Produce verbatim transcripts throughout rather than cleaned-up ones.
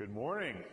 Good morning.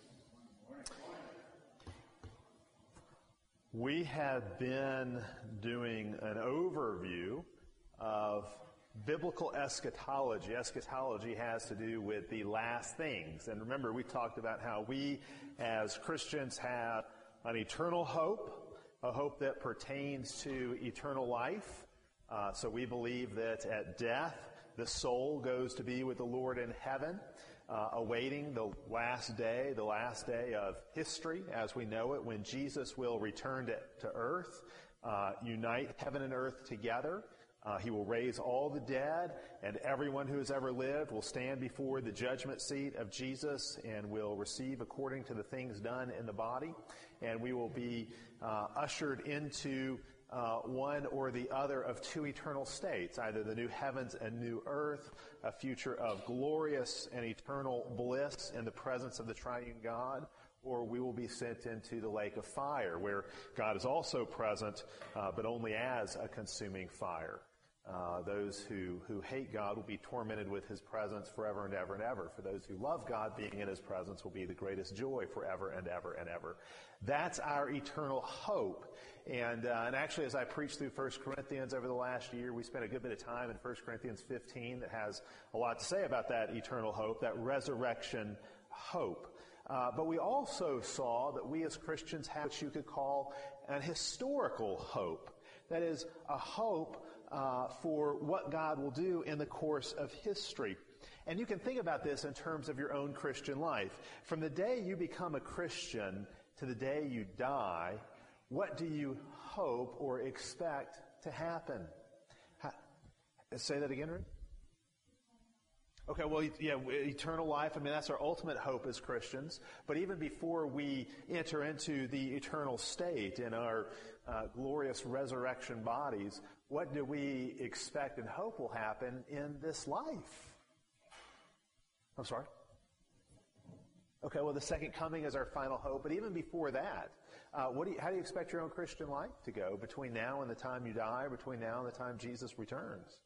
We have been doing an overview of biblical eschatology. Eschatology has to do with the last things. And remember, we talked about how we as Christians have an eternal hope, a hope that pertains to eternal life. Uh, so we believe that at death, the soul goes to be with the Lord in heaven, uh, awaiting the last day, the last day of history as we know it, when Jesus will return to, to earth, uh, unite heaven and earth together. Uh, he will raise all the dead, and everyone who has ever lived will stand before the judgment seat of Jesus and will receive according to the things done in the body. And we will be uh, ushered into uh, one or the other of two eternal states, either the new heavens and new earth, a future of glorious and eternal bliss in the presence of the triune God, or we will be sent into the lake of fire, where God is also present, uh, but only as a consuming fire. Uh, those who, who hate God will be tormented with His presence forever and ever and ever. For those who love God, being in His presence will be the greatest joy forever and ever and ever. That's our eternal hope. And, uh, and actually, as I preached through First Corinthians over the last year, we spent a good bit of time in First Corinthians fifteen that has a lot to say about that eternal hope, that resurrection hope. Uh, but we also saw that we as Christians have what you could call an historical hope. That is, a hope uh, for what God will do in the course of history. And you can think about this in terms of your own Christian life. From the day you become a Christian to the day you die, what do you hope or expect to happen? Ha- say that again, Rick? Okay, well, yeah, eternal life, I mean, that's our ultimate hope as Christians. But even before we enter into the eternal state in our uh, glorious resurrection bodies, what do we expect and hope will happen in this life? I'm sorry? Okay, well, the second coming is our final hope. But even before that, uh, what do you, how do you expect your own Christian life to go between now and the time you die, or between now and the time Jesus returns?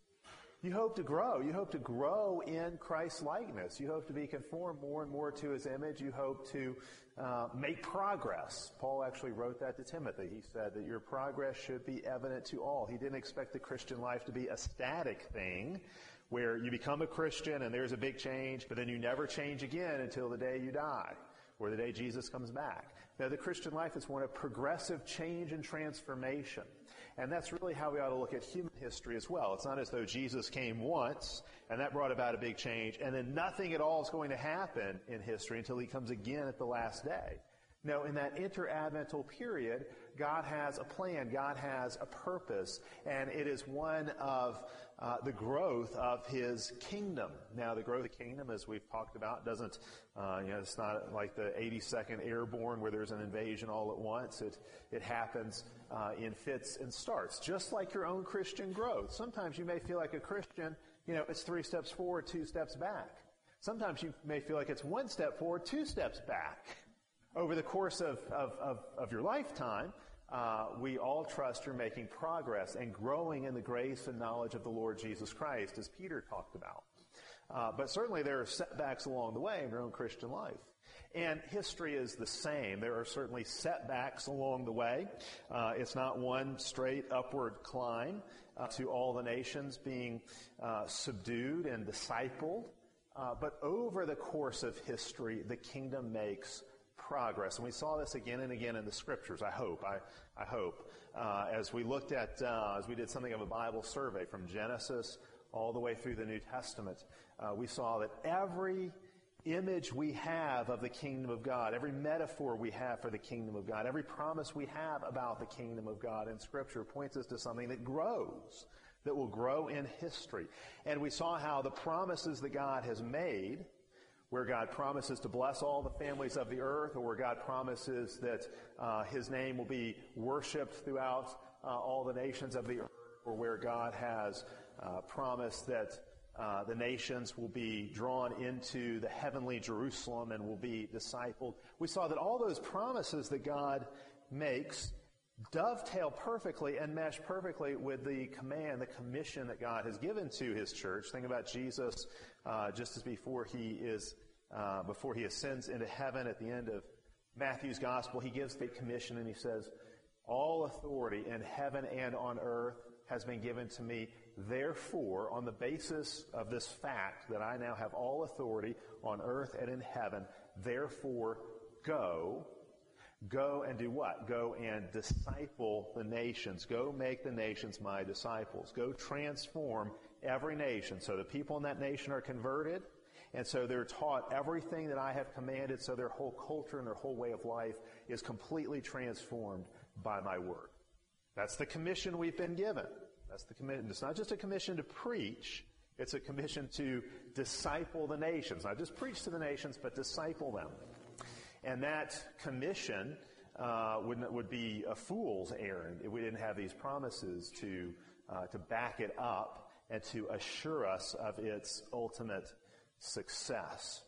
You hope to grow. You hope to grow in Christ's likeness. You hope to be conformed more and more to His image. You hope to uh, make progress. Paul actually wrote that to Timothy. He said that your progress should be evident to all. He didn't expect the Christian life to be a static thing where you become a Christian and there's a big change, but then you never change again until the day you die or the day Jesus comes back. Now, the Christian life is one of progressive change and transformation. And that's really how we ought to look at human history as well. It's not as though Jesus came once and that brought about a big change and then nothing at all is going to happen in history until He comes again at the last day. No, in that interadvental period, God has a plan, God has a purpose, and it is one of uh, the growth of His kingdom. Now, the growth of the kingdom, as we've talked about, doesn't, uh, you know, it's not like the eighty-second Airborne where there's an invasion all at once. It, it happens uh, in fits and starts, just like your own Christian growth. Sometimes you may feel like a Christian, you know, it's three steps forward, two steps back. Sometimes you may feel like it's one step forward, two steps back. Over the course of, of, of, of your lifetime, uh, we all trust you're making progress and growing in the grace and knowledge of the Lord Jesus Christ, as Peter talked about. Uh, but certainly there are setbacks along the way in your own Christian life. And history is the same. There are certainly setbacks along the way. Uh, it's not one straight upward climb uh, to all the nations being uh, subdued and discipled. Uh, but over the course of history, the kingdom makes progress. And we saw this again and again in the Scriptures, I hope. I, I hope. Uh, as we looked at, uh, as we did something of a Bible survey from Genesis all the way through the New Testament, uh, we saw that every image we have of the kingdom of God, every metaphor we have for the kingdom of God, every promise we have about the kingdom of God in Scripture points us to something that grows, that will grow in history. And we saw how the promises that God has made, where God promises to bless all the families of the earth, or where God promises that uh, His name will be worshipped throughout uh, all the nations of the earth, or where God has uh, promised that uh, the nations will be drawn into the heavenly Jerusalem and will be discipled. We saw that all those promises that God makes dovetail perfectly and mesh perfectly with the command, the commission that God has given to His church. Think about Jesus uh, just as before He is uh, before he ascends into heaven at the end of Matthew's gospel, he gives the commission and he says, all authority in heaven and on earth has been given to me. Therefore, on the basis of this fact that I now have all authority on earth and in heaven, therefore go. Go and do what? Go and disciple the nations. Go make the nations my disciples. Go transform every nation so the people in that nation are converted, and so they're taught everything that I have commanded, so their whole culture and their whole way of life is completely transformed by my word. That's the commission we've been given. That's the commission. It's not just a commission to preach. It's a commission to disciple the nations. Not just preach to the nations, but disciple them. And that commission uh, would would be a fool's errand if we didn't have these promises to uh, to back it up and to assure us of its ultimate success.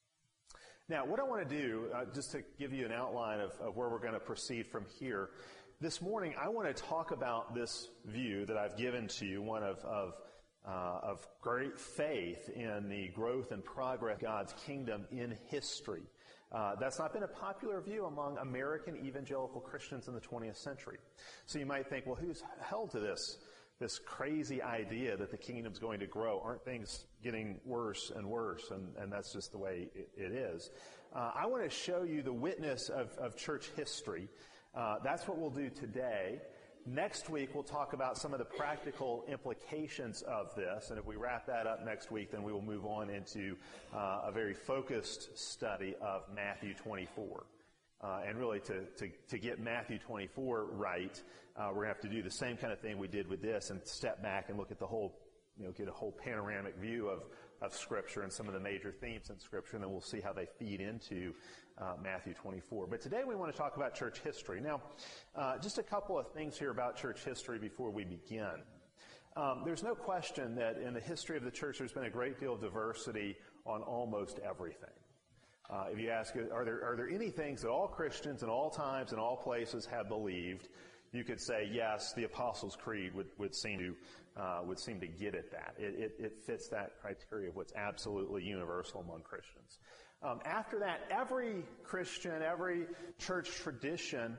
Now, what I want to do, uh, just to give you an outline of, of where we're going to proceed from here, this morning I want to talk about this view that I've given to you, one of of, uh, of great faith in the growth and progress of God's kingdom in history. Uh, that's not been a popular view among American evangelical Christians in the twentieth century. So you might think, well, who's held to this this crazy idea that the kingdom's going to grow? Aren't things getting worse and worse? And, and that's just the way it, it is. Uh, I want to show you the witness of, of church history. Uh, that's what we'll do today. Next week, we'll talk about some of the practical implications of this, and if we wrap that up next week, then we will move on into uh, a very focused study of Matthew twenty-four. Uh, and really, to, to, to get Matthew twenty-four right, uh, we're going to have to do the same kind of thing we did with this and step back and look at the whole, you know, get a whole panoramic view of, of Scripture and some of the major themes in Scripture, and then we'll see how they feed into Uh, Matthew twenty-four. But today we want to talk about church history. Now, uh, just a couple of things here about church history before we begin. Um, there's no question that in the history of the church there's been a great deal of diversity on almost everything. Uh, if you ask, are there are there any things that all Christians in all times and all places have believed? You could say yes. The Apostles' Creed would would seem to uh, would seem to get at that. It, it, it fits that criteria of what's absolutely universal among Christians. Um, after that, every Christian, every church tradition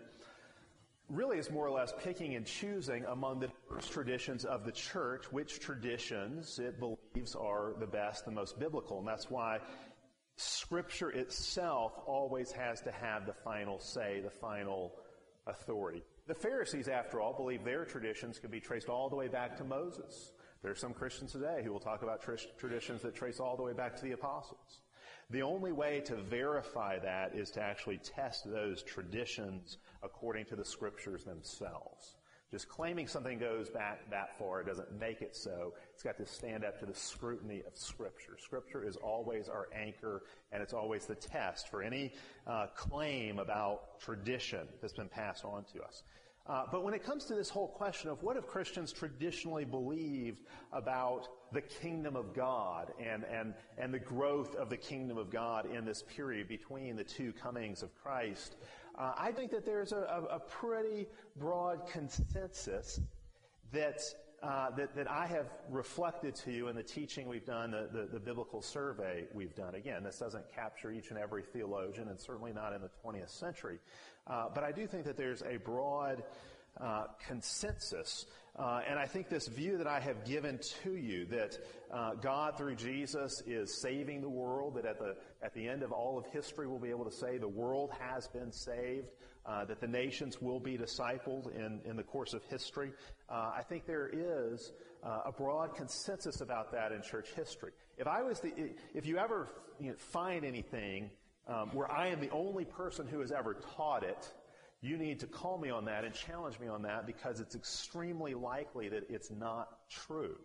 really is more or less picking and choosing among the traditions of the church which traditions it believes are the best, the most biblical. And that's why Scripture itself always has to have the final say, the final authority. The Pharisees, after all, believe their traditions could be traced all the way back to Moses. There are some Christians today who will talk about tr- traditions that trace all the way back to the apostles. The only way to verify that is to actually test those traditions according to the Scriptures themselves. Just claiming something goes back that far doesn't make it so. It's got to stand up to the scrutiny of Scripture. Scripture is always our anchor, and it's always the test for any uh, claim about tradition that's been passed on to us. Uh, but when it comes to this whole question of what have Christians traditionally believed about the kingdom of God and, and, and the growth of the kingdom of God in this period between the two comings of Christ, uh, I think that there's a, a, a pretty broad consensus that, uh, that that I have reflected to you in the teaching we've done, the, the, the biblical survey we've done. Again, this doesn't capture each and every theologian, and certainly not in the twentieth century. Uh, but I do think that there's a broad uh, consensus. Uh, and I think this view that I have given to you, that uh, God through Jesus is saving the world, that at the at the end of all of history we'll be able to say the world has been saved, uh, that the nations will be discipled in, in the course of history. Uh, I think there is uh, a broad consensus about that in church history. If I was the, if you ever you know, find anything Um, where I am the only person who has ever taught it, you need to call me on that and challenge me on that, because it's extremely likely that it's not true.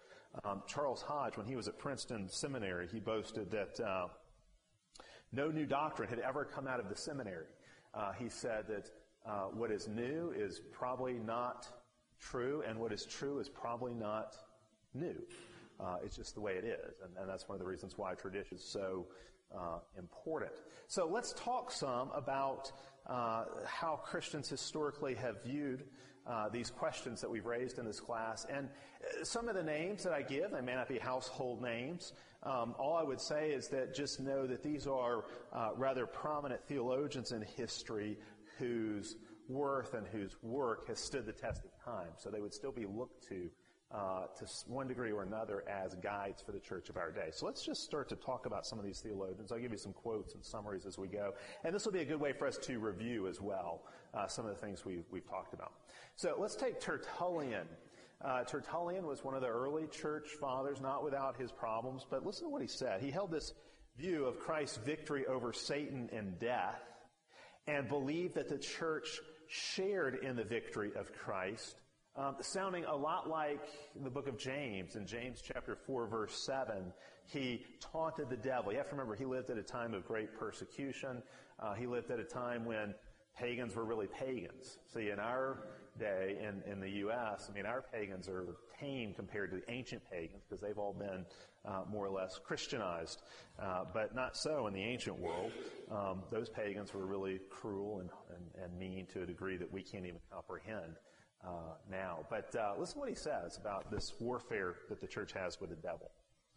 Um, Charles Hodge, when he was at Princeton Seminary, he boasted that uh, no new doctrine had ever come out of the seminary. Uh, he said that uh, what is new is probably not true, and what is true is probably not new. Uh, it's just the way it is, and, and that's one of the reasons why tradition is so Uh, important. So let's talk some about uh, how Christians historically have viewed uh, these questions that we've raised in this class. And uh, some of the names that I give, they may not be household names. Um, all I would say is that just know that these are uh, rather prominent theologians in history whose worth and whose work has stood the test of time. So they would still be looked to Uh, to one degree or another as guides for the church of our day. So let's just start to talk about some of these theologians. I'll give you some quotes and summaries as we go. And this will be a good way for us to review as well uh, some of the things we've, we've talked about. So let's take Tertullian. Uh, Tertullian was one of the early church fathers, not without his problems, but listen to what he said. He held this view of Christ's victory over Satan and death and believed that the church shared in the victory of Christ. Um, sounding a lot like the book of James. In James chapter four, verse seven, he taunted the devil. You have to remember, he lived at a time of great persecution. Uh, he lived at a time when pagans were really pagans. See, in our day, in, in the U S, I mean, our pagans are tame compared to the ancient pagans because they've all been uh, more or less Christianized. Uh, but not so in the ancient world. Um, those pagans were really cruel and, and, and mean to a degree that we can't even comprehend. Uh, now. But uh, listen to what he says about this warfare that the church has with the devil.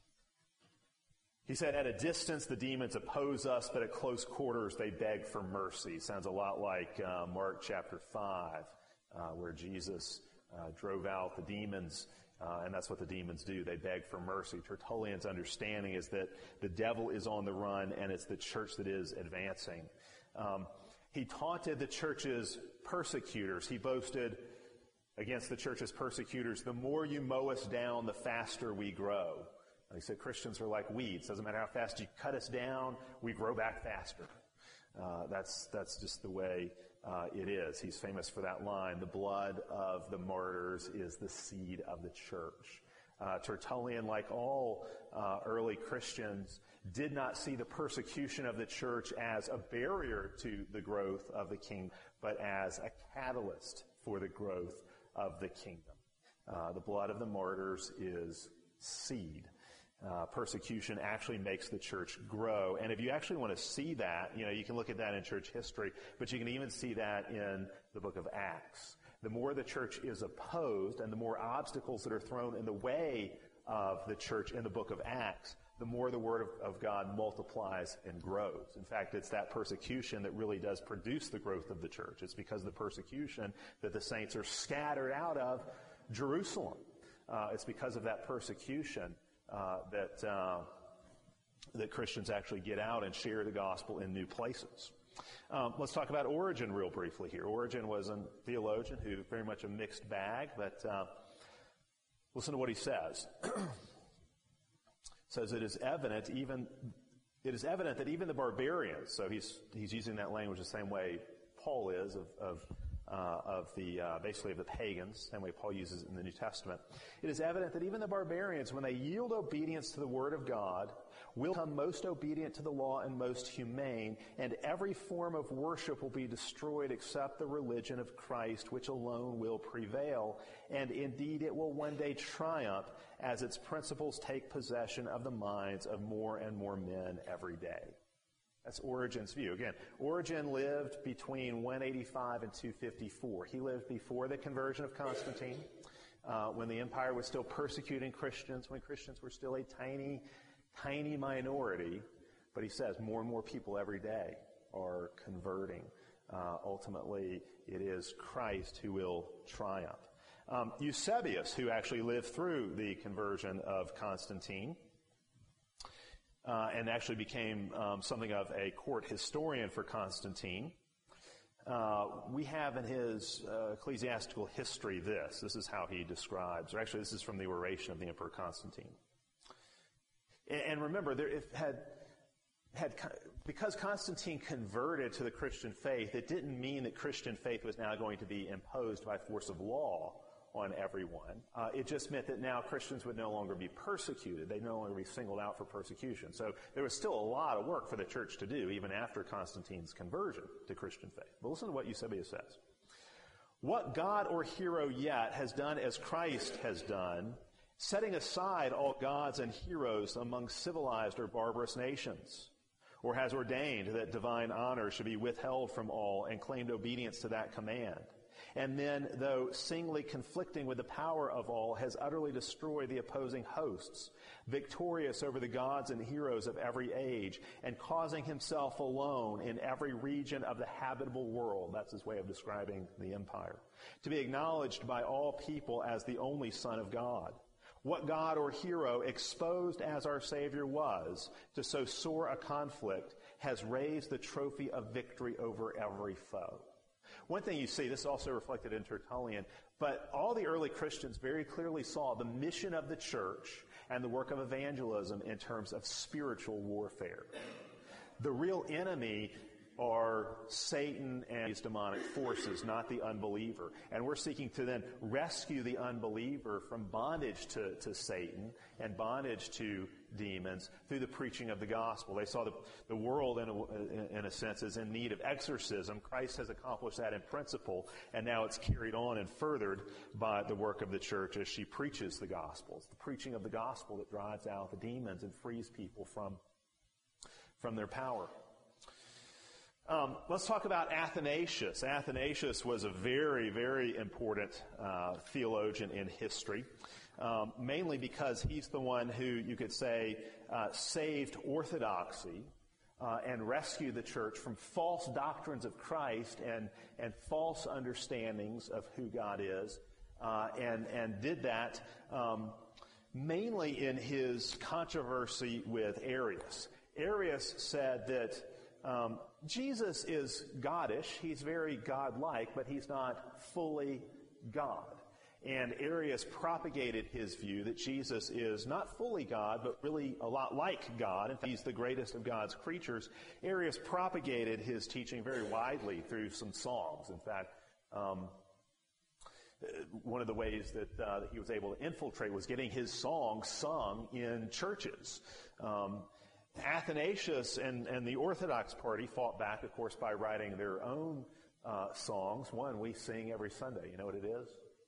He said, at a distance the demons oppose us, but at close quarters they beg for mercy. Sounds a lot like uh, Mark chapter five, uh, where Jesus uh, drove out the demons, uh, and that's what the demons do. They beg for mercy. Tertullian's understanding is that the devil is on the run, and it's the church that is advancing. Um, he taunted the church's persecutors. He boasted against the church's persecutors, the more you mow us down, the faster we grow. And he said Christians are like weeds. Doesn't matter how fast you cut us down, we grow back faster. Uh, that's that's just the way uh, it is. He's famous for that line, the blood of the martyrs is the seed of the church. Uh, Tertullian, like all uh, early Christians, did not see the persecution of the church as a barrier to the growth of the kingdom, but as a catalyst for the growth of the kingdom. Uh, the blood of the martyrs is seed. Uh, persecution actually makes the church grow. And if you actually want to see that, you know, you can look at that in church history, but you can even see that in the book of Acts. The more the church is opposed and the more obstacles that are thrown in the way of the church in the book of Acts, the more the word of, of God multiplies and grows. In fact, it's that persecution that really does produce the growth of the church. It's because of the persecution that the saints are scattered out of Jerusalem. Uh, it's because of that persecution uh, that uh, that Christians actually get out and share the gospel in new places. Um, let's talk about Origen real briefly here. Origen was a theologian who very much a mixed bag, but uh, listen to what he says. Says it is evident even it is evident that even the barbarians, so he's he's using that language the same way Paul is of of uh, of the uh, basically of the pagans, same way Paul uses it in the New Testament. It is evident that even the barbarians, when they yield obedience to the word of God, will become most obedient to the law and most humane, and every form of worship will be destroyed except the religion of Christ, which alone will prevail. And indeed it will one day triumph as its principles take possession of the minds of more and more men every day. That's Origen's view. Again, Origen lived between one eighty-five and two fifty-four. He lived before the conversion of Constantine, uh, when the empire was still persecuting Christians, when Christians were still a tiny, tiny minority. But he says more and more people every day are converting. Uh, ultimately, it is Christ who will triumph. Um, Eusebius, who actually lived through the conversion of Constantine, uh, and actually became um, something of a court historian for Constantine, uh, we have in his uh, ecclesiastical history this. This is how he describes, or actually this is from the oration of the Emperor Constantine. And remember, there it had had because Constantine converted to the Christian faith, it didn't mean that Christian faith was now going to be imposed by force of law on everyone. Uh, it just meant that now Christians would no longer be persecuted. They'd no longer be singled out for persecution. So there was still a lot of work for the church to do, even after Constantine's conversion to Christian faith. But listen to what Eusebius says. What God or hero yet has done as Christ has done, setting aside all gods and heroes among civilized or barbarous nations, or has ordained that divine honor should be withheld from all and claimed obedience to that command, And then, though singly conflicting with the power of all, has utterly destroyed the opposing hosts, victorious over the gods and heroes of every age, and causing himself alone in every region of the habitable world, that's his way of describing the empire, to be acknowledged by all people as the only Son of God. What god or hero, exposed as our Savior was to so sore a conflict, has raised the trophy of victory over every foe? One thing you see, this is also reflected in Tertullian, but all the early Christians very clearly saw the mission of the church and the work of evangelism in terms of spiritual warfare. The real enemy are Satan and his demonic forces, not the unbeliever. And we're seeking to then rescue the unbeliever from bondage to, to Satan and bondage to demons through the preaching of the gospel. They saw the, the world, in a, in a sense, is in need of exorcism. Christ has accomplished that in principle, and now it's carried on and furthered by the work of the church as she preaches the gospel. It's the preaching of the gospel that drives out the demons and frees people from, from their power. Um, let's talk about Athanasius. Athanasius was a very, very important uh, theologian in history, um, mainly because he's the one who, you could say, uh, saved orthodoxy uh, and rescued the church from false doctrines of Christ and, and false understandings of who God is, uh, and, and did that um, mainly in his controversy with Arius. Arius said that Um, Jesus is God-ish. He's very God-like, but he's not fully God. And Arius propagated his view that Jesus is not fully God, but really a lot like God. In fact, he's the greatest of God's creatures. Arius propagated his teaching very widely through some songs. In fact, um, one of the ways that, uh, that he was able to infiltrate was getting his songs sung in churches. Um, Athanasius and, and the Orthodox party fought back, of course, by writing their own uh, songs. One we sing every Sunday. You know what it is?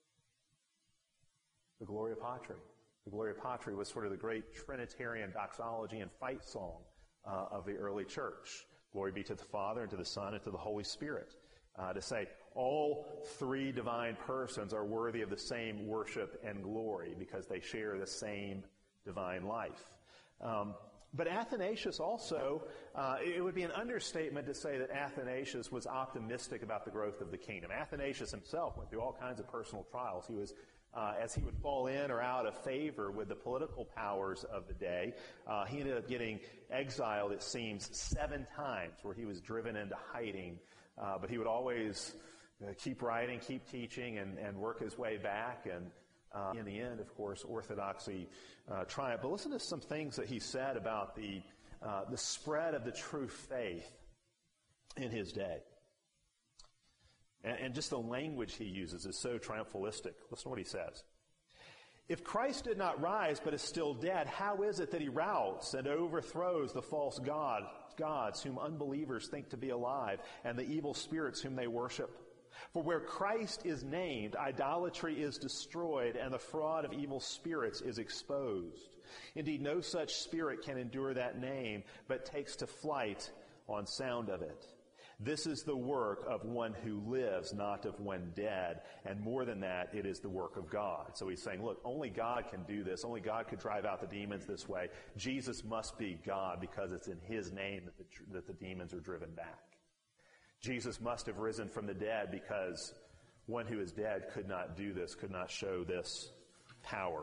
The Gloria Patri. The Gloria Patri was sort of the great Trinitarian doxology and fight song uh, of the early church. Glory be to the Father, and to the Son, and to the Holy Spirit. Uh, to say all three divine persons are worthy of the same worship and glory because they share the same divine life. Um, But Athanasius also, uh, it would be an understatement to say that Athanasius was optimistic about the growth of the kingdom. Athanasius himself went through all kinds of personal trials. He was, uh, as he would fall in or out of favor with the political powers of the day, uh, he ended up getting exiled, it seems, seven times, where he was driven into hiding. Uh, but he would always uh, keep writing, keep teaching, and, and work his way back. And Uh, in the end, of course, orthodoxy uh, triumphed. But listen to some things that he said about the uh, the spread of the true faith in his day. And, and just the language he uses is so triumphalistic. Listen to what he says. If Christ did not rise but is still dead, how is it that he routs and overthrows the false god, gods whom unbelievers think to be alive and the evil spirits whom they worship? For where Christ is named, idolatry is destroyed, and the fraud of evil spirits is exposed. Indeed, no such spirit can endure that name, but takes to flight on sound of it. This is the work of one who lives, not of one dead. And more than that, it is the work of God. So he's saying, look, only God can do this. Only God could drive out the demons this way. Jesus must be God because it's in his name that the, that the demons are driven back. Jesus must have risen from the dead because one who is dead could not do this, could not show this power.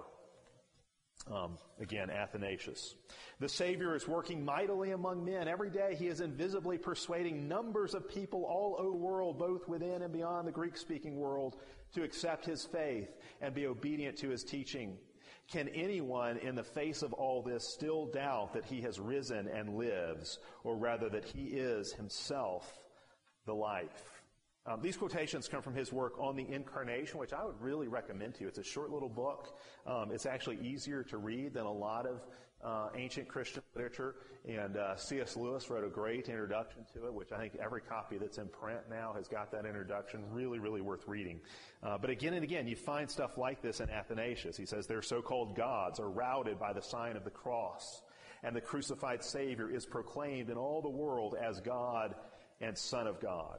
Um, again, Athanasius. The Savior is working mightily among men. Every day he is invisibly persuading numbers of people all over the world, both within and beyond the Greek-speaking world, to accept his faith and be obedient to his teaching. Can anyone in the face of all this still doubt that he has risen and lives, or rather that he is himself the life? Um, these quotations come from his work on the Incarnation, which I would really recommend to you. It's a short little book. Um, it's actually easier to read than a lot of uh, ancient Christian literature. And uh, C S Lewis wrote a great introduction to it, which I think every copy that's in print now has got that introduction. Really, really worth reading. Uh, but again and again, you find stuff like this in Athanasius. He says their so-called gods are routed by the sign of the cross, and the crucified Savior is proclaimed in all the world as God and Son of God.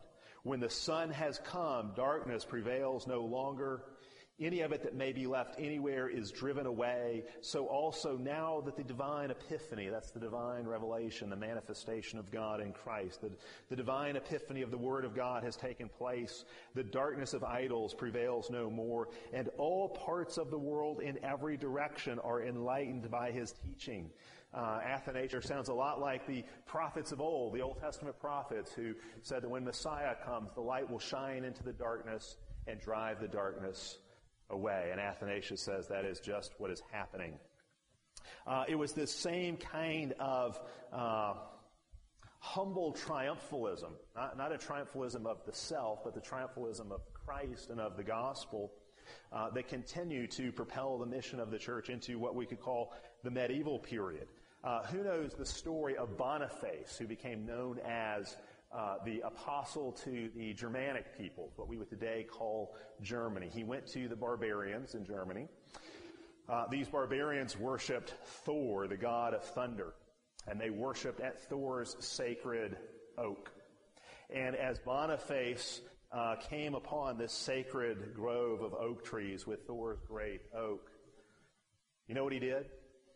When the sun has come, darkness prevails no longer. Any of it that may be left anywhere is driven away. So also now that the divine epiphany, that's the divine revelation, the manifestation of God in Christ, the, the divine epiphany of the Word of God has taken place, the darkness of idols prevails no more, and all parts of the world in every direction are enlightened by his teaching. Uh, Athanasius sounds a lot like the prophets of old, the Old Testament prophets who said that when Messiah comes, the light will shine into the darkness and drive the darkness away. And Athanasius says that is just what is happening. Uh, it was this same kind of uh, humble triumphalism, not, not a triumphalism of the self, but the triumphalism of Christ and of the gospel uh, that continue to propel the mission of the church into what we could call the medieval period. Uh, who knows the story of Boniface, who became known as Uh, the apostle to the Germanic peoples, what we would today call Germany. He went to the barbarians in Germany. Uh, these barbarians worshipped Thor, the god of thunder, and they worshipped at Thor's sacred oak. And as Boniface uh, came upon this sacred grove of oak trees with Thor's great oak, you know what he did?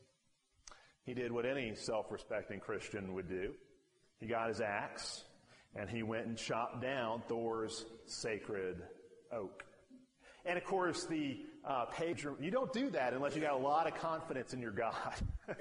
He did what any self-respecting Christian would do. He got his axe, and he went and chopped down Thor's sacred oak. And of course, the uh, pagan, you don't do that unless you got a lot of confidence in your God.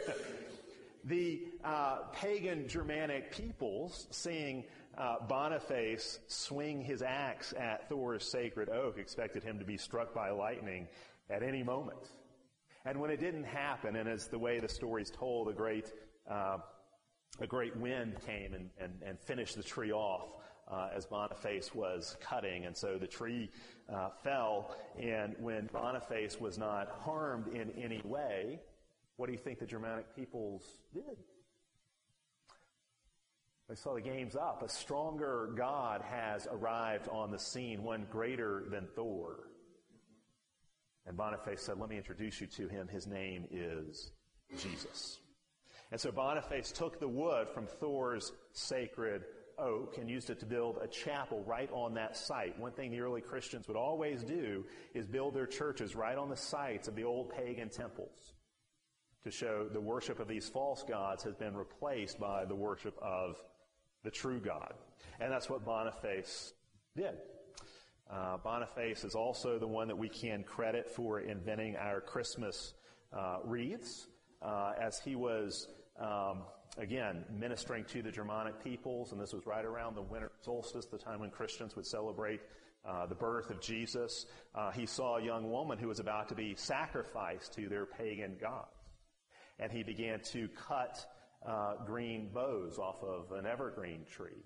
the uh, pagan Germanic peoples, seeing uh, Boniface swing his axe at Thor's sacred oak, expected him to be struck by lightning at any moment. And when it didn't happen, and as the way the story's told, a great uh, A great wind came and, and, and finished the tree off uh, as Boniface was cutting. And so the tree uh, fell. And when Boniface was not harmed in any way, what do you think the Germanic peoples did? They saw the game's up. A stronger God has arrived on the scene, one greater than Thor. And Boniface said, let me introduce you to him. His name is Jesus. And so Boniface took the wood from Thor's sacred oak and used it to build a chapel right on that site. One thing the early Christians would always do is build their churches right on the sites of the old pagan temples to show the worship of these false gods has been replaced by the worship of the true God. And that's what Boniface did. Uh, Boniface is also the one that we can credit for inventing our Christmas uh, wreaths. Uh, as he was, um, again, ministering to the Germanic peoples, and this was right around the winter solstice, the time when Christians would celebrate uh, the birth of Jesus, uh, he saw a young woman who was about to be sacrificed to their pagan gods. And he began to cut uh, green boughs off of an evergreen tree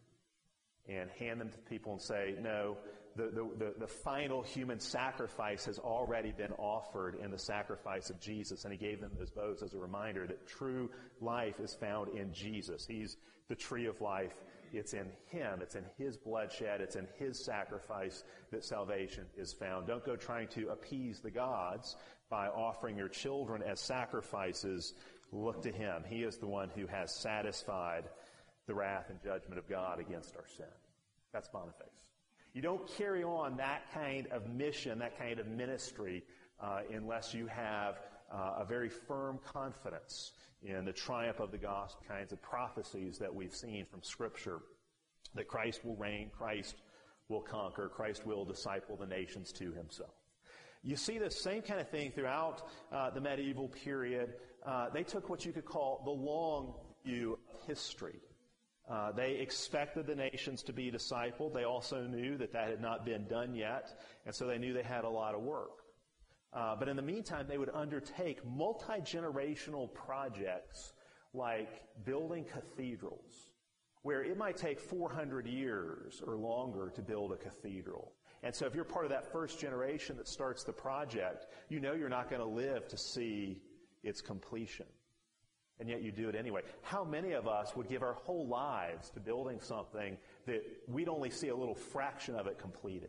and hand them to people and say, no, the, the, the, the final human sacrifice has already been offered in the sacrifice of Jesus. And he gave them those boughs as a reminder that true life is found in Jesus. He's the tree of life. It's in him. It's in his bloodshed. It's in his sacrifice that salvation is found. Don't go trying to appease the gods by offering your children as sacrifices. Look to him. He is the one who has satisfied the wrath and judgment of God against our sin. That's Boniface. You don't carry on that kind of mission, that kind of ministry, uh, unless you have uh, a very firm confidence in the triumph of the gospel, kinds of prophecies that we've seen from Scripture, that Christ will reign, Christ will conquer, Christ will disciple the nations to himself. You see the same kind of thing throughout uh, the medieval period. Uh, they took what you could call the long view of history. Uh, they expected the nations to be discipled. They also knew that that had not been done yet, and so they knew they had a lot of work. Uh, but in the meantime, they would undertake multi-generational projects like building cathedrals, where it might take four hundred years or longer to build a cathedral. And so if you're part of that first generation that starts the project, you know you're not going to live to see its completion. And yet you do it anyway. How many of us would give our whole lives to building something that we'd only see a little fraction of it completed?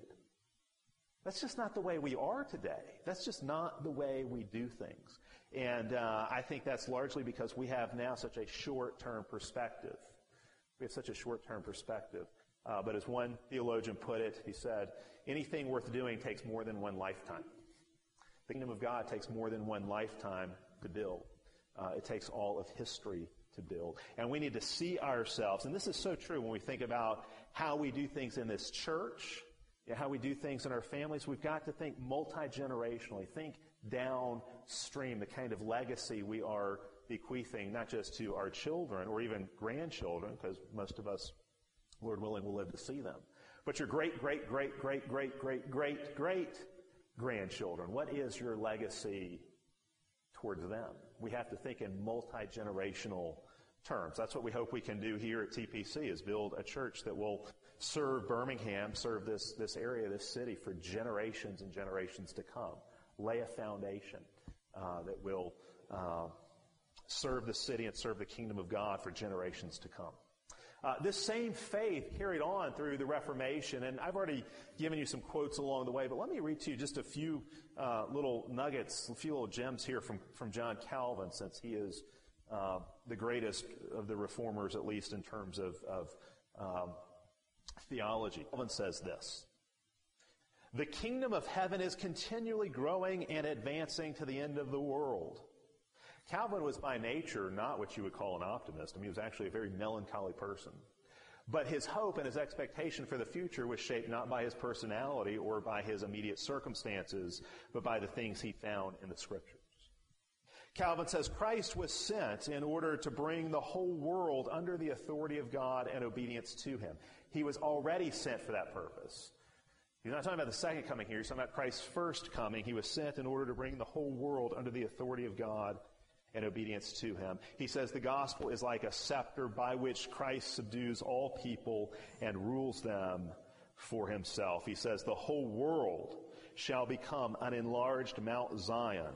That's just not the way we are today. That's just not the way we do things. And uh, I think that's largely because we have now such a short-term perspective. We have such a short-term perspective. Uh, but as one theologian put it, he said, anything worth doing takes more than one lifetime. The kingdom of God takes more than one lifetime to build. Uh, it takes all of history to build. And we need to see ourselves, and this is so true when we think about how we do things in this church, how we do things in our families. We've got to think multi-generationally, think downstream, the kind of legacy we are bequeathing, not just to our children or even grandchildren, because most of us, Lord willing, will live to see them, but your great, great, great, great, great, great, great, great grandchildren. What is your legacy towards them? We have to think in multi-generational terms. That's what we hope we can do here at T P C, is build a church that will serve Birmingham, serve this, this area, this city for generations and generations to come. Lay a foundation uh, that will uh, serve the city and serve the kingdom of God for generations to come. Uh, this same faith carried on through the Reformation, and I've already given you some quotes along the way, but let me read to you just a few uh, little nuggets, a few little gems here from, from John Calvin, since he is uh, the greatest of the reformers, at least in terms of, of um, theology. Calvin says this: "The kingdom of heaven is continually growing and advancing to the end of the world." Calvin was by nature not what you would call an optimist. I mean, he was actually a very melancholy person. But his hope and his expectation for the future was shaped not by his personality or by his immediate circumstances, but by the things he found in the Scriptures. Calvin says, Christ was sent in order to bring the whole world under the authority of God and obedience to him. He was already sent for that purpose. He's not talking about the second coming here. He's talking about Christ's first coming. He was sent in order to bring the whole world under the authority of God and obedience to him. He says the gospel is like a scepter by which Christ subdues all people and rules them for himself. He says the whole world shall become an enlarged Mount Zion,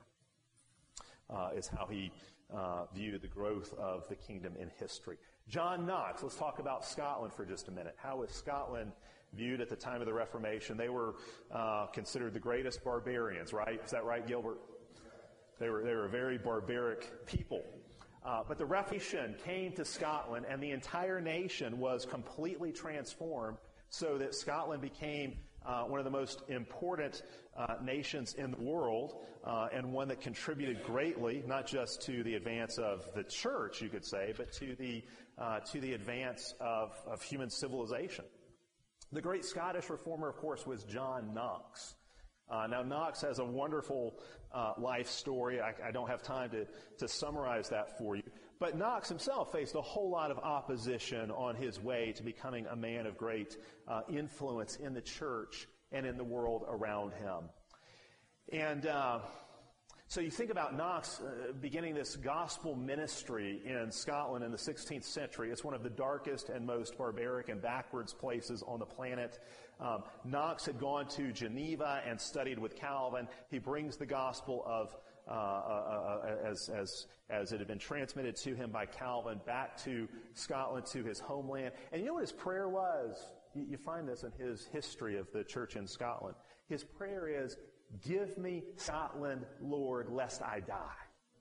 uh, is how he uh, viewed the growth of the kingdom in history. John Knox, let's talk about Scotland for just a minute. How was Scotland viewed at the time of the Reformation? They were uh, considered the greatest barbarians, right? Is that right, Gilbert? They were, they were a very barbaric people. Uh, but the Reformation came to Scotland, and the entire nation was completely transformed so that Scotland became uh, one of the most important uh, nations in the world, uh, and one that contributed greatly, not just to the advance of the church, you could say, but to the, uh, to the advance of, of human civilization. The great Scottish reformer, of course, was John Knox. Uh, now, Knox has a wonderful uh, life story. I, I don't have time to, to summarize that for you. But Knox himself faced a whole lot of opposition on his way to becoming a man of great uh, influence in the church and in the world around him. And uh, so you think about Knox uh, beginning this gospel ministry in Scotland in the sixteenth century. It's one of the darkest and most barbaric and backwards places on the planet. Um, Knox had gone to Geneva and studied with Calvin. He brings the gospel of, uh, uh, uh, as, as, as it had been transmitted to him by Calvin, back to Scotland, to his homeland. And you know what his prayer was? You, you find this in his history of the church in Scotland. His prayer is, "Give me Scotland, Lord, lest I die.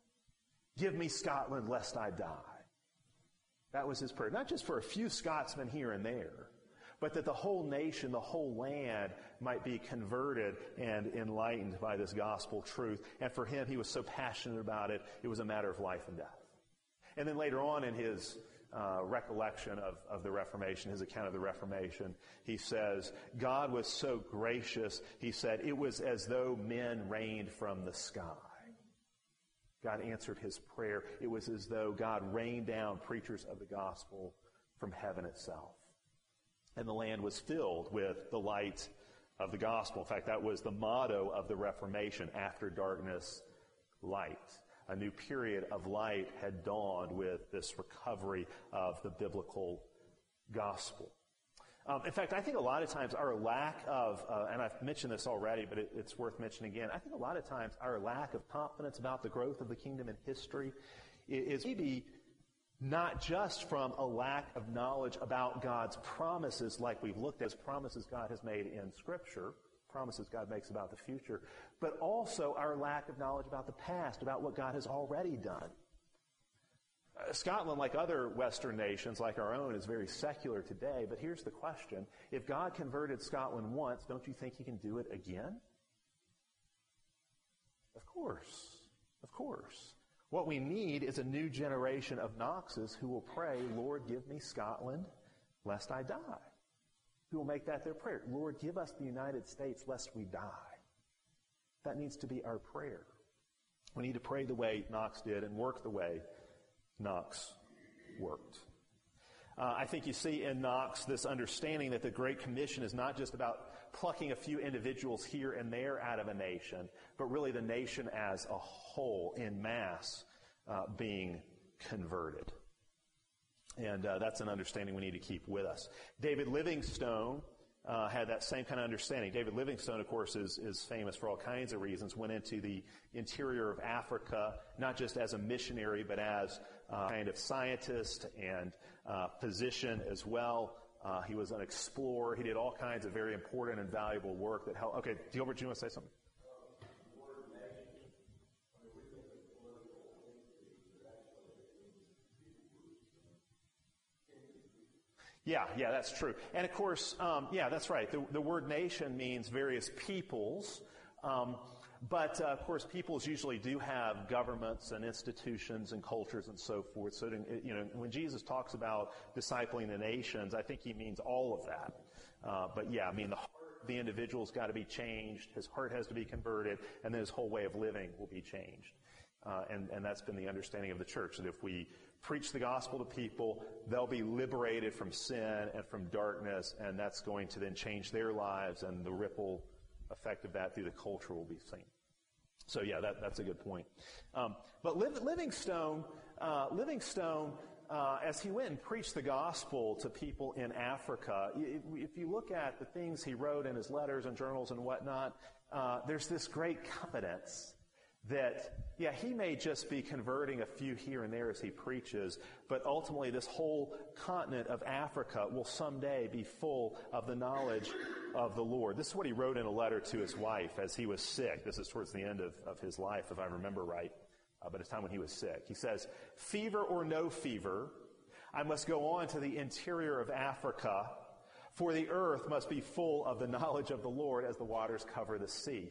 Give me Scotland, lest I die." That was his prayer. Not just for a few Scotsmen here and there, but that the whole nation, the whole land might be converted and enlightened by this gospel truth. And for him, he was so passionate about it, it was a matter of life and death. And then later on in his uh, recollection of, of the Reformation, his account of the Reformation, he says, God was so gracious, he said, it was as though men rained from the sky. God answered his prayer. It was as though God rained down preachers of the gospel from heaven itself. And the land was filled with the light of the gospel. In fact, that was the motto of the Reformation: after darkness, light. A new period of light had dawned with this recovery of the biblical gospel. Um, in fact, I think a lot of times our lack of, uh, and I've mentioned this already, but it, it's worth mentioning again, I think a lot of times our lack of confidence about the growth of the kingdom in history is maybe not just from a lack of knowledge about God's promises, like we've looked at, as promises God has made in Scripture, promises God makes about the future, but also our lack of knowledge about the past, about what God has already done. Uh, Scotland, like other Western nations, like our own, is very secular today. But here's the question. If God converted Scotland once, don't you think he can do it again? Of course. Of course. What we need is a new generation of Knoxes who will pray, Lord, give me Scotland, lest I die. Who will make that their prayer. Lord, give us the United States, lest we die. That needs to be our prayer. We need to pray the way Knox did and work the way Knox worked. Uh, I think you see in Knox this understanding that the Great Commission is not just about plucking a few individuals here and there out of a nation, but really the nation as a whole, in mass, uh, being converted. And uh, that's an understanding we need to keep with us. David Livingstone uh, had that same kind of understanding. David Livingstone, of course, is, is famous for all kinds of reasons, went into the interior of Africa, not just as a missionary, but as a kind of scientist and uh, physician as well. Uh, he was an explorer. He did all kinds of very important and valuable work that helped. Okay, Gilbert, do you want to say something? Yeah, yeah, that's true. And of course, um, yeah, that's right. The, the word nation means various peoples. Um, but, uh, of course, peoples usually do have governments and institutions and cultures and so forth. So, you know, when Jesus talks about discipling the nations, I think he means all of that. Uh, but, yeah, I mean, the heart of the individual's got to be changed. His heart has to be converted, and then his whole way of living will be changed. Uh, and, and that's been the understanding of the church, that if we preach the gospel to people, they'll be liberated from sin and from darkness, and that's going to then change their lives, and the ripple effect of that through the culture will be seen. So, yeah, that, that's a good point. Um, but Liv- Livingstone, uh, Livingstone uh, as he went and preached the gospel to people in Africa, if, if you look at the things he wrote in his letters and journals and whatnot, uh, there's this great confidence that, yeah, he may just be converting a few here and there as he preaches, but ultimately this whole continent of Africa will someday be full of the knowledge of the Lord. This is what he wrote in a letter to his wife as he was sick. This is towards the end of, of his life, if I remember right, uh, but it's time when he was sick. He says, "Fever or no fever, I must go on to the interior of Africa, for the earth must be full of the knowledge of the Lord as the waters cover the sea."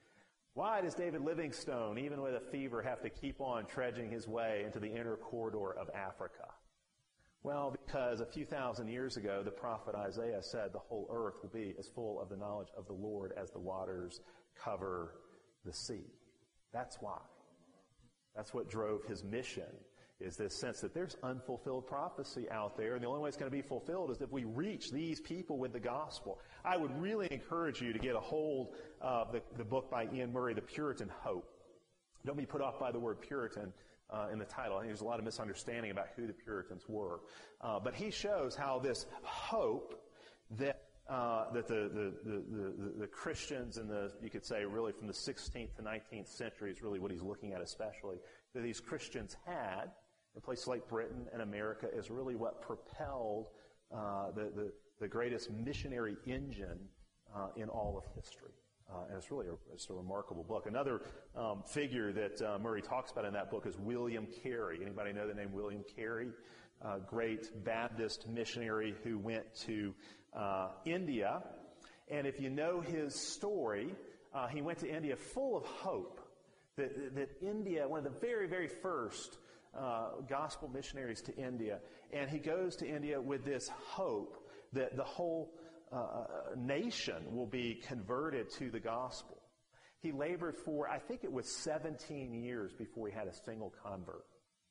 Why does David Livingstone, even with a fever, have to keep on trudging his way into the inner corridor of Africa? Well, because a few thousand years ago, the prophet Isaiah said the whole earth will be as full of the knowledge of the Lord as the waters cover the sea. That's why. That's what drove his mission, is this sense that there's unfulfilled prophecy out there, and the only way it's going to be fulfilled is if we reach these people with the gospel. I would really encourage you to get a hold of the, the book by Ian Murray, The Puritan Hope. Don't be put off by the word Puritan uh, in the title. I think there's a lot of misunderstanding about who the Puritans were. Uh, but he shows how this hope that uh, that the the, the, the the Christians in the, you could say, really from the sixteenth to nineteenth century is really what he's looking at especially, that these Christians had in places like Britain and America is really what propelled uh, the, the, the greatest missionary engine uh, in all of history. Uh, and it's really a, it's a remarkable book. Another um, figure that uh, Murray talks about in that book is William Carey. Anybody know the name William Carey? Uh, great Baptist missionary who went to uh, India. And if you know his story, uh, he went to India full of hope that, that India, one of the very, very first Uh, gospel missionaries to India, and he goes to India with this hope that the whole uh, nation will be converted to the gospel. He labored for, I think it was seventeen years before he had a single convert.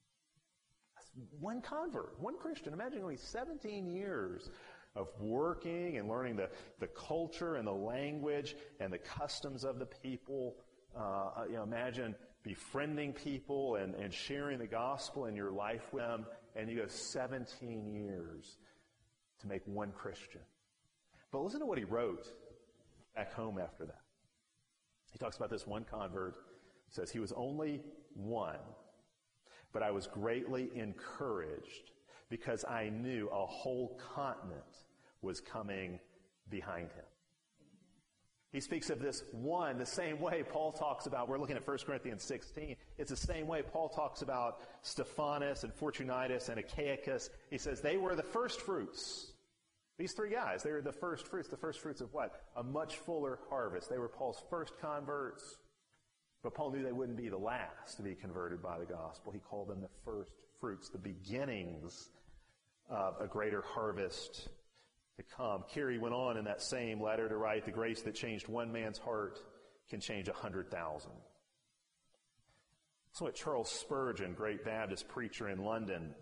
One convert, one Christian. Imagine only seventeen years of working and learning the, the culture and the language and the customs of the people. Uh, you know, imagine befriending people and, and sharing the gospel in your life with them, and you go seventeen years to make one Christian. But listen to what he wrote back home after that. He talks about this one convert. He says, "He was only one, but I was greatly encouraged because I knew a whole continent was coming behind him." He speaks of this one the same way Paul talks about, we're looking at First Corinthians sixteen, it's the same way Paul talks about Stephanas and Fortunatus and Achaicus. He says they were the first fruits. These three guys, they were the first fruits. The first fruits of what? A much fuller harvest. They were Paul's first converts. But Paul knew they wouldn't be the last to be converted by the gospel. He called them the first fruits, the beginnings of a greater harvest to come. Carey went on in that same letter to write, the grace that changed one man's heart can change a hundred thousand. That's what Charles Spurgeon, great Baptist preacher in London,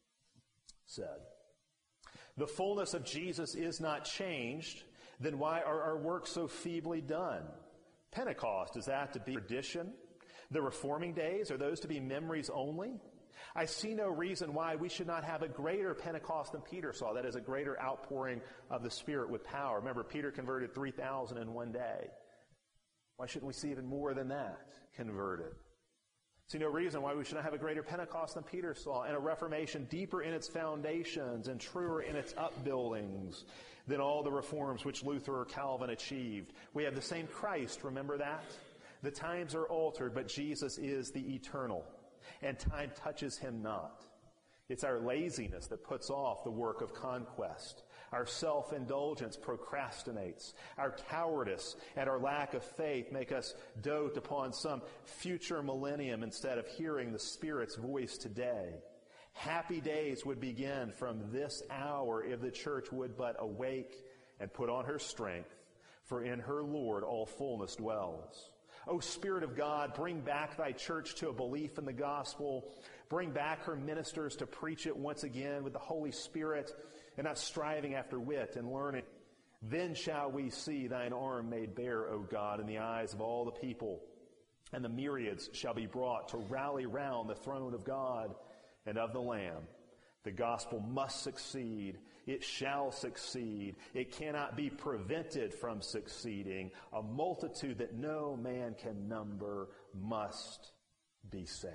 said. The fullness of Jesus is not changed, then why are our works so feebly done? Pentecost, is that to be tradition? The reforming days, are those to be memories only? I see no reason why we should not have a greater Pentecost than Peter saw. That is, a greater outpouring of the Spirit with power. Remember, Peter converted three thousand in one day. Why shouldn't we see even more than that converted? See no reason why we should not have a greater Pentecost than Peter saw, and a Reformation deeper in its foundations and truer in its upbuildings than all the reforms which Luther or Calvin achieved. We have the same Christ, remember that? The times are altered, but Jesus is the eternal, and time touches him not. It's our laziness that puts off the work of conquest. Our self-indulgence procrastinates. Our cowardice and our lack of faith make us dote upon some future millennium instead of hearing the Spirit's voice today. Happy days would begin from this hour if the church would but awake and put on her strength, for in her Lord all fullness dwells. O Spirit of God, bring back thy church to a belief in the gospel. Bring back her ministers to preach it once again with the Holy Spirit and not striving after wit and learning. Then shall we see thine arm made bare, O God, in the eyes of all the people, and the myriads shall be brought to rally round the throne of God and of the Lamb. The gospel must succeed. It shall succeed. It cannot be prevented from succeeding. A multitude that no man can number must be saved.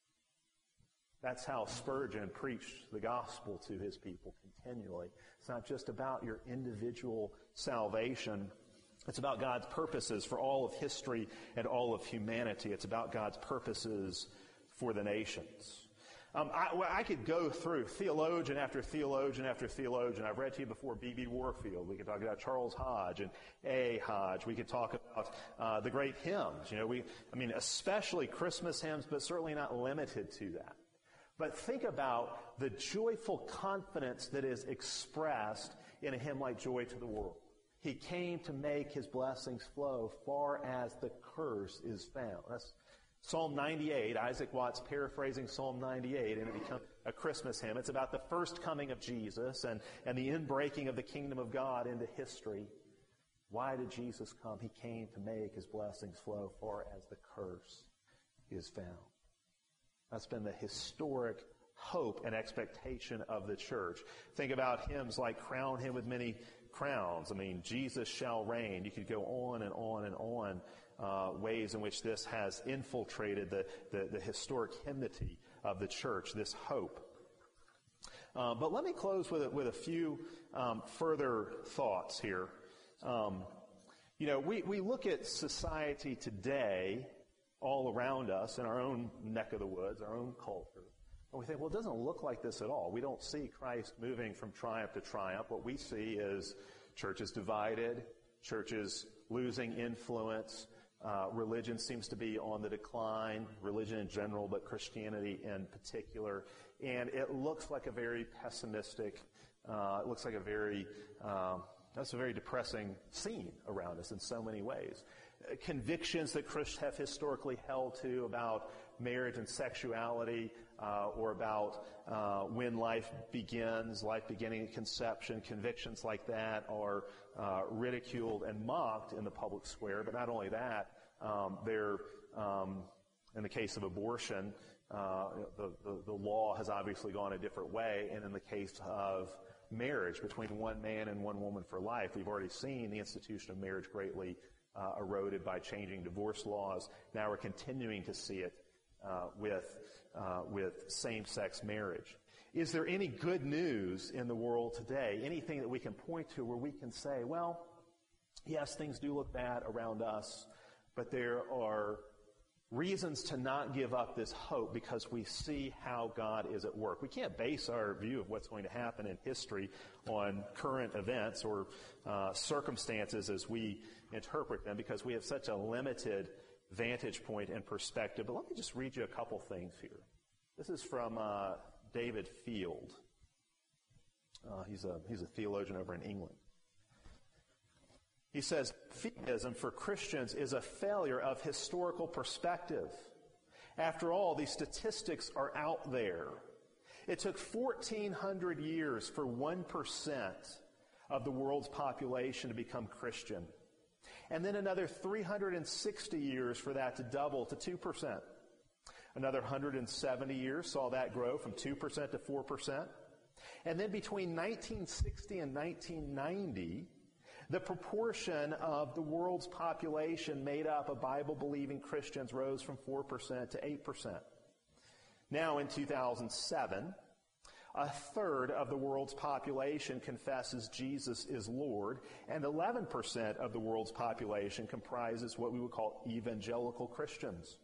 That's how Spurgeon preached the gospel to his people continually. It's not just about your individual salvation. It's about God's purposes for all of history and all of humanity. It's about God's purposes for the nations. Um, I, well, I could go through theologian after theologian after theologian. I've read to you before B B Warfield. We could talk about Charles Hodge and A. Hodge. We could talk about uh, the great hymns. You know, we, I mean, especially Christmas hymns, but certainly not limited to that. But think about the joyful confidence that is expressed in a hymn like Joy to the World. He came to make his blessings flow far as the curse is found. That's Psalm ninety-eight, Isaac Watts paraphrasing Psalm ninety-eight, and it becomes a Christmas hymn. It's about the first coming of Jesus and, and the inbreaking of the kingdom of God into history. Why did Jesus come? He came to make his blessings flow far as the curse is found. That's been the historic hope and expectation of the church. Think about hymns like Crown Him with Many Crowns. I mean, Jesus shall reign. You could go on and on and on. Uh, ways in which this has infiltrated the, the, the historic hymnody of the church, this hope. Uh, but let me close with a, with a few um, further thoughts here. Um, you know, we, we look at society today all around us in our own neck of the woods, our own culture, and we think, well, it doesn't look like this at all. We don't see Christ moving from triumph to triumph. What we see is churches divided, churches losing influence. Uh, religion seems to be on the decline, religion in general, but Christianity in particular. And it looks like a very pessimistic, uh, it looks like a very, um, that's a very depressing scene around us in so many ways. Uh, convictions that Christians have historically held to about marriage and sexuality, uh, or about uh, when life begins, life beginning at conception, convictions like that are uh, ridiculed and mocked in the public square. But not only that, um, they're, um, in the case of abortion, uh, the, the, the law has obviously gone a different way. And in the case of marriage between one man and one woman for life, we've already seen the institution of marriage greatly uh, eroded by changing divorce laws. Now we're continuing to see it uh, with uh, with same-sex marriage. Is there any good news in the world today? Anything that we can point to where we can say, well, yes, things do look bad around us, but there are reasons to not give up this hope because we see how God is at work. We can't base our view of what's going to happen in history on current events or uh, circumstances as we interpret them because we have such a limited vantage point and perspective. But let me just read you a couple things here. This is from uh, David Field. Uh, he's a he's a theologian over in England. He says, theism for Christians is a failure of historical perspective. After all, these statistics are out there. It took fourteen hundred years for one percent of the world's population to become Christian. And then another three hundred sixty years for that to double to two percent. Another one hundred seventy years saw that grow from two percent to four percent. And then between nineteen sixty and nineteen ninety, the proportion of the world's population made up of Bible-believing Christians rose from four percent to eight percent. Now in two thousand seven, a third of the world's population confesses Jesus is Lord, and eleven percent of the world's population comprises what we would call evangelical Christians.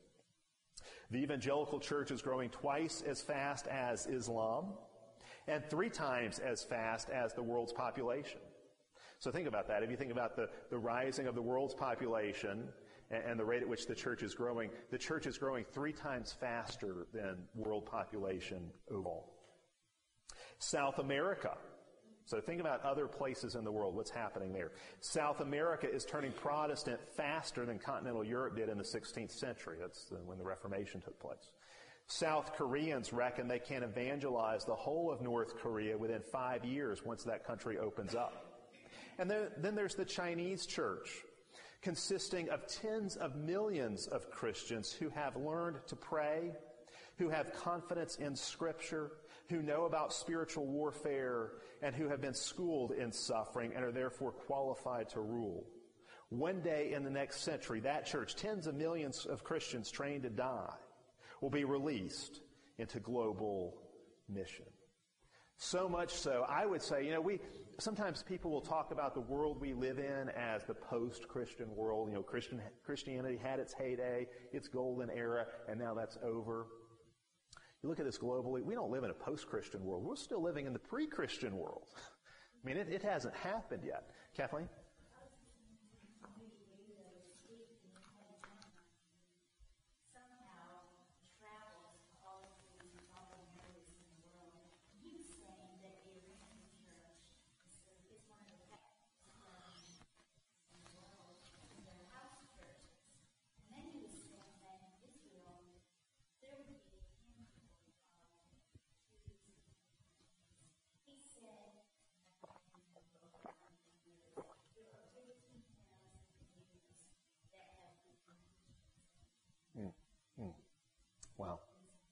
The evangelical church is growing twice as fast as Islam, and three times as fast as the world's population. So think about that. If you think about the, the rising of the world's population and, and the rate at which the church is growing, the church is growing three times faster than world population overall. South America. So think about other places in the world, what's happening there. South America is turning Protestant faster than continental Europe did in the sixteenth century. That's when the Reformation took place. South Koreans reckon they can evangelize the whole of North Korea within five years once that country opens up. And then, then there's the Chinese church, consisting of tens of millions of Christians who have learned to pray, who have confidence in Scripture, who know about spiritual warfare, and who have been schooled in suffering and are therefore qualified to rule. One day in the next century, that church, tens of millions of Christians trained to die, will be released into global mission. So much so, I would say, you know, we sometimes people will talk about the world we live in as the post-Christian world. You know, Christian Christianity had its heyday, its golden era, and now that's over. You look at this globally, we don't live in a post-Christian world. We're still living in the pre-Christian world. I mean, it, it hasn't happened yet. Kathleen? Wow.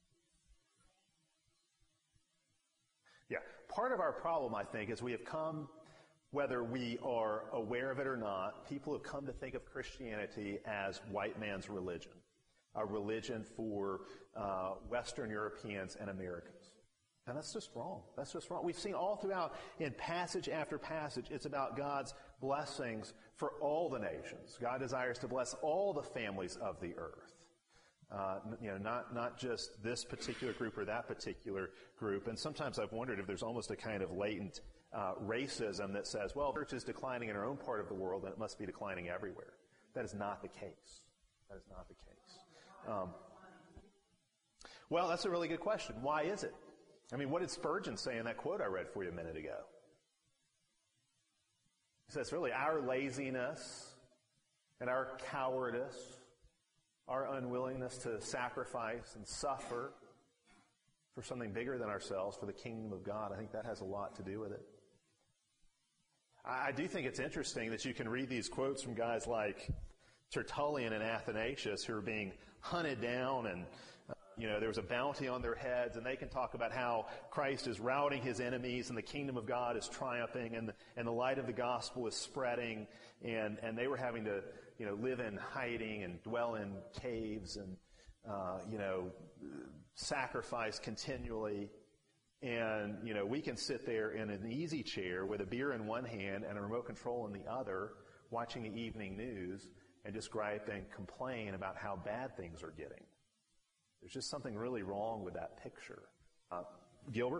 Yeah, part of our problem, I think, is we have come, whether we are aware of it or not, people have come to think of Christianity as white man's religion, a religion for uh, Western Europeans and Americans. And that's just wrong. That's just wrong. We've seen all throughout, in passage after passage, it's about God's blessings for all the nations. God desires to bless all the families of the earth. Uh, you know, not not just this particular group or that particular group. And sometimes I've wondered if there's almost a kind of latent uh, racism that says, well, the church is declining in our own part of the world, and it must be declining everywhere. That is not the case. That is not the case. Um, well, that's a really good question. Why is it? I mean, what did Spurgeon say in that quote I read for you a minute ago? He says, really, our laziness and our cowardice, our unwillingness to sacrifice and suffer for something bigger than ourselves, for the kingdom of God, I think that has a lot to do with it. I do think it's interesting that you can read these quotes from guys like Tertullian and Athanasius who are being hunted down and, uh, you know, there was a bounty on their heads, and they can talk about how Christ is routing his enemies and the kingdom of God is triumphing and the, and the light of the gospel is spreading, and, and they were having to, you know, live in hiding and dwell in caves and, uh, you know, sacrifice continually. And, you know, we can sit there in an easy chair with a beer in one hand and a remote control in the other, watching the evening news and just gripe and complain about how bad things are getting. There's just something really wrong with that picture. Uh, Gilbert?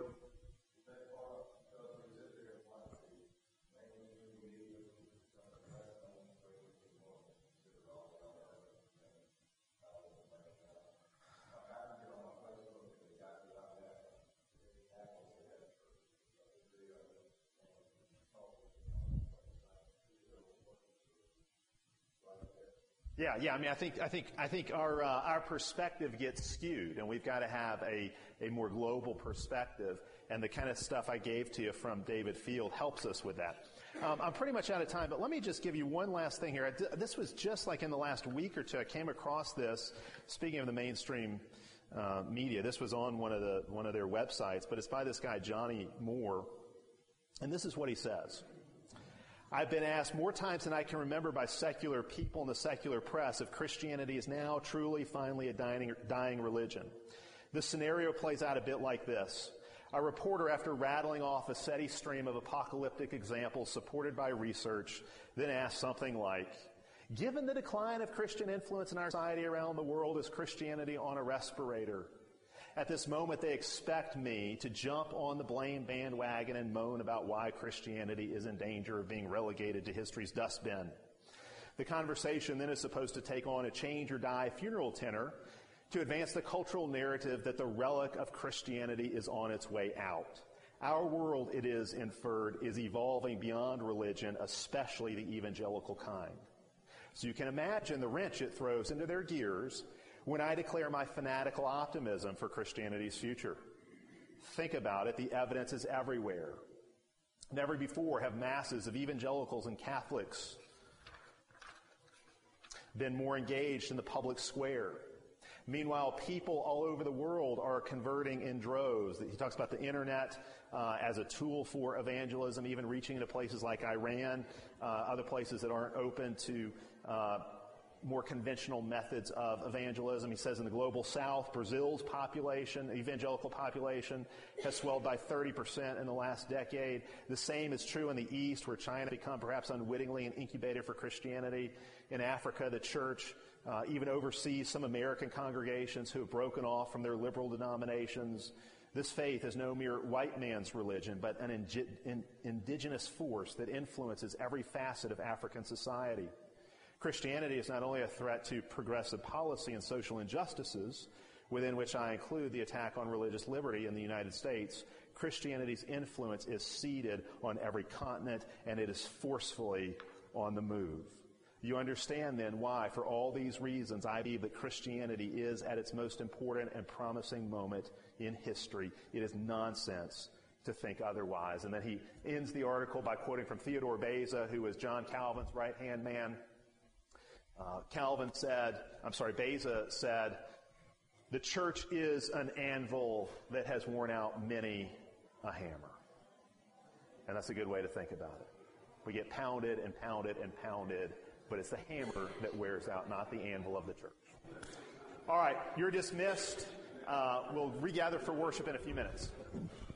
Yeah, yeah. I mean, I think, I think, I think our uh, our perspective gets skewed, and we've got to have a a more global perspective. And the kind of stuff I gave to you from David Field helps us with that. Um, I'm pretty much out of time, but let me just give you one last thing here. I d- this was just like in the last week or two. I came across this. Speaking of the mainstream uh, media, this was on one of the one of their websites, but it's by this guy Johnny Moore, and this is what he says. I've been asked more times than I can remember by secular people in the secular press if Christianity is now truly, finally a dying, dying religion. This scenario plays out a bit like this. A reporter, after rattling off a steady stream of apocalyptic examples supported by research, then asks something like, given the decline of Christian influence in our society around the world, is Christianity on a respirator? At this moment, they expect me to jump on the blame bandwagon and moan about why Christianity is in danger of being relegated to history's dustbin. The conversation then is supposed to take on a change or die funeral tenor to advance the cultural narrative that the relic of Christianity is on its way out. Our world, it is inferred, is evolving beyond religion, especially the evangelical kind. So you can imagine the wrench it throws into their gears when I declare my fanatical optimism for Christianity's future. Think about it. The evidence is everywhere. Never before have masses of evangelicals and Catholics been more engaged in the public square. Meanwhile, people all over the world are converting in droves. He talks about the internet uh, as a tool for evangelism, even reaching into places like Iran, uh, other places that aren't open to uh, more conventional methods of evangelism. He says in the global south, Brazil's population, evangelical population, has swelled by thirty percent in the last decade. The same is true in the east, where China has become perhaps unwittingly an incubator for Christianity. In Africa, the church uh, even oversees some American congregations who have broken off from their liberal denominations. This faith is no mere white man's religion, but an in- in- indigenous force that influences every facet of African society. Christianity is not only a threat to progressive policy and social injustices, within which I include the attack on religious liberty in the United States. Christianity's influence is seated on every continent, and it is forcefully on the move. You understand then why, for all these reasons, I believe that Christianity is at its most important and promising moment in history. It is nonsense to think otherwise. And then he ends the article by quoting from Theodore Beza, who was John Calvin's right-hand man. Uh, Calvin said, I'm sorry, Beza said, the church is an anvil that has worn out many a hammer. And that's a good way to think about it. We get pounded and pounded and pounded, but it's the hammer that wears out, not the anvil of the church. All right, you're dismissed. Uh, we'll regather for worship in a few minutes.